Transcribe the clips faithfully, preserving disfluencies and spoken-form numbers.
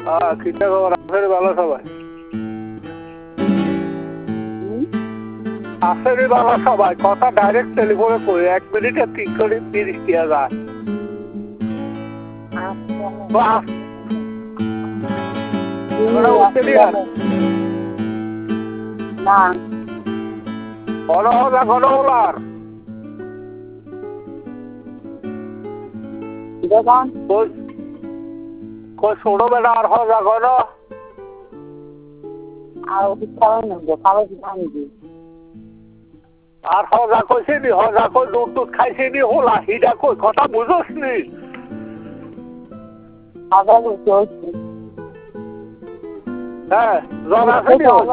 হ্যাঁ কিটা খবর আছে ভালো সবাই আছে রে ভালো সবাই কথা ডাইরেক্ট টেলিফোনে কই এক মিনিটে তিন করে তিরিশ টিয়া যায় বাস ওরা উঠতে দিয়ে না বড় হলা ঘন হলার দেখুন কই ছোট বেটা আর হজা ঘন আর খাওয়াই নেবো খাওয়াই দিই আর হজা কইছে নি হজা কই দুধ দুধ খাইছে নি হোলা হিডা কই কথা বুঝোস নি আবার চলছে হ্যাঁ জ্বর আছে নি ওর?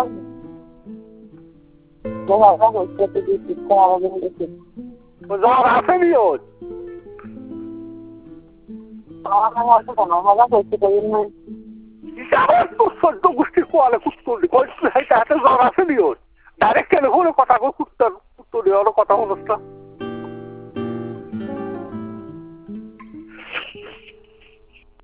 জ্বর আছে নি ওর? হিসাবে তোর চোদ্দ গোষ্ঠী কোয়ালে কুত্তুরি কই হাতে জ্বর আছে নি ওর? ডাইরেক্ট টেলিফোনে কথা কই কুত্তর কুত্তুরি ওর কথা বলছ না